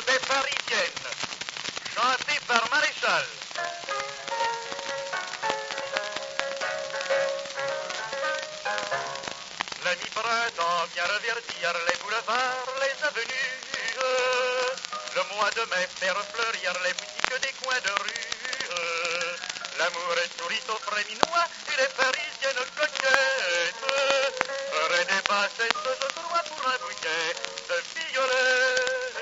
des Parisiennes, chantée par Maréchal. La mi-printemps vient reverdir les boulevards, les avenues. Le mois de mai fait refleurir les boutiques des coins de rue. L'amour sourit au frais minois et les Parisiennes coquettes feraient des bassesses, je crois, pour un bouquet de violettes.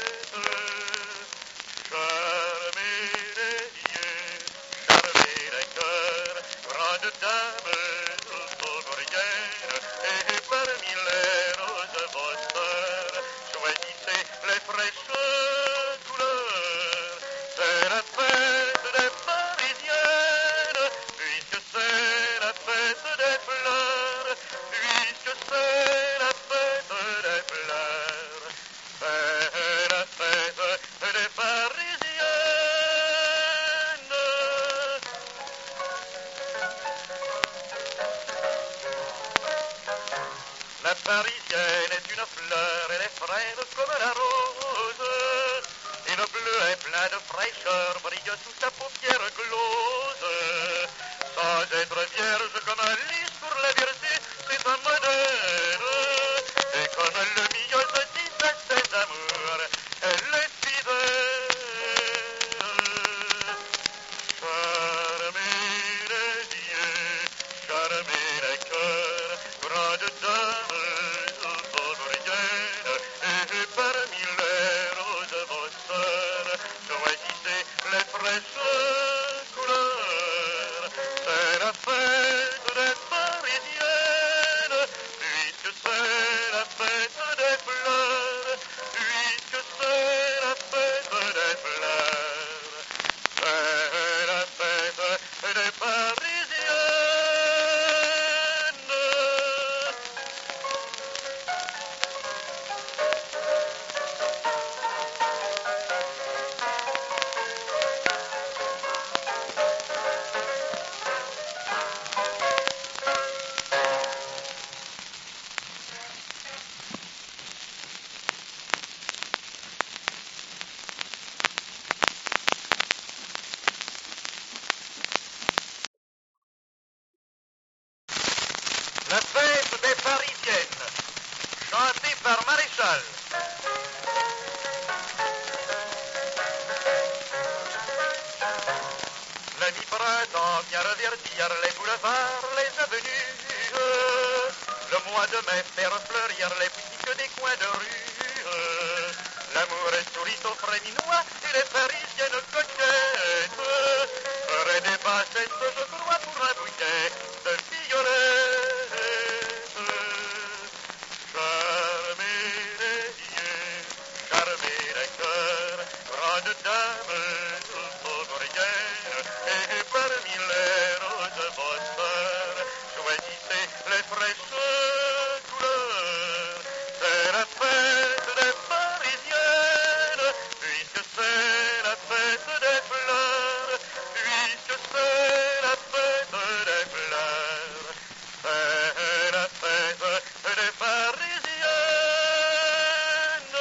Charmer les yeux, charmer les cœurs, grande dame haute-ouvrière, et parmi les roses vostres, choisissez les fraîches couleurs. C'est la fête des Parisiennes, puisque c'est la fête des fleurs, puisque c'est la fête des fleurs. C'est la fête des Parisiennes. La Parisienne est une fleur, elle est frêle comme la rose, et le bleu est plein de fraîcheur, brille sous sa paupière close. Sans être vierge comme un lys pour la vierté, c'est un modèle, et comme le milieu se dit à ses amours, elle est fidèle. Charmer les yeux, charmer les cœurs, grande dame haute-ouvrière, et parmi les roses vostres, choisissez les fraîches couleurs. C'est la fête des Parisiennes, puisque c'est la fête des fleurs, puisque c'est la fête des fleurs. C'est la fête des Parisiennes. La fête des Parisiennes, chantée par Maréchal. La mi-printemps vient reverdir les boulevards, les avenues. Le mois de mai fait refleurir les boutiques des coins de rue. L'amour sourit au frais minois et les Parisiennes coquettes feraient des bassesses, je crois, pour un bouquet de violettes. Charmer les yeux, charmer les cœurs, grande dame haute-ouvrière, et parmi les roses vostres, choisissez les fraîches couleurs. C'est la fête des Parisiennes, puisque c'est la fête des fleurs, puisque c'est la fête des fleurs. C'est la fête des Parisiennes.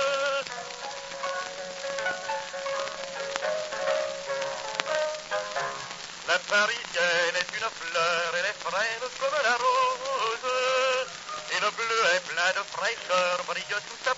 La Parisienne est une fleur, elle est frêle comme la rose, et le bleu est plein de fraîcheur, brille sous sa